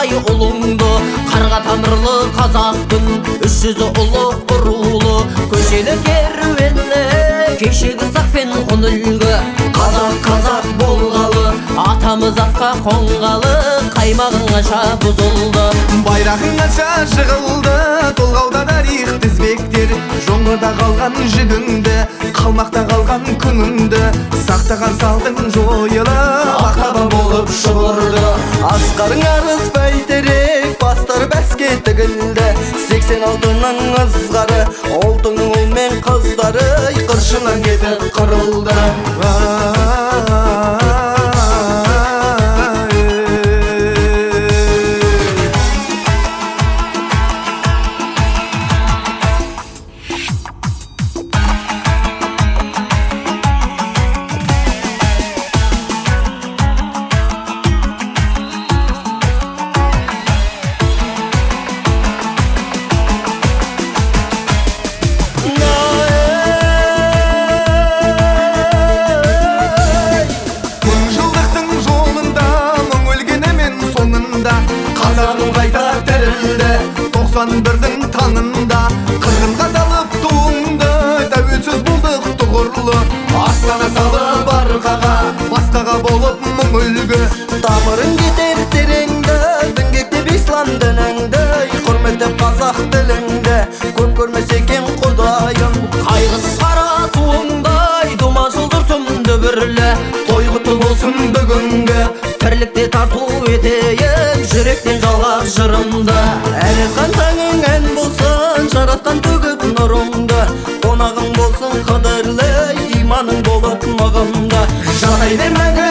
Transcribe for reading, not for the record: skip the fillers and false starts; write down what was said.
сақтай ұлыңды. Қарға тамырлы қазақтың 300 ұлы ұрулы. Көшелі керуені кешегі сақ пен құн үлгі. Қазақ болғалы, атамыз атқа қонғалы, қаймағың қанша бұзылды. Байрағың қанша жығылды, толғауда тарих тізбектер. Жоңғыда қалған жігіңді, қалмақта қалған күніңді. Сақтаған салдың жойылы, ақтаба болып шұбырды. Асқарың арыз бәйтерек, бастар бәске тігілді. 86-ның ызғары, олтыңның ұл мен қыздары қыршыннан кетіп қырылды. Қазағым қайта тірілді 91-дің таңында. Қырғынға салып туыңды, тәуелсіз болдық тұғырлы. Астана салып арқаға, басқаға болып мың үлгі. Тамырың кетер тереңді, діңгектеп ислам дініңді, құрметтеп қазақ тіліңді, көп көрмесе екен құдайым. Қайғысыз қара суыңдай дума жұлдыртым дүбірлі. Той құтты болсын бүгінгі, Бірлікте тарту етейін, жүректен жалғап жырымды. Әлі қантаңың ән болсын, жаратқан төгіп нұрыңды. Қонағың болсын қадірлі, иманың болып мығымды. Жатай бермәңгі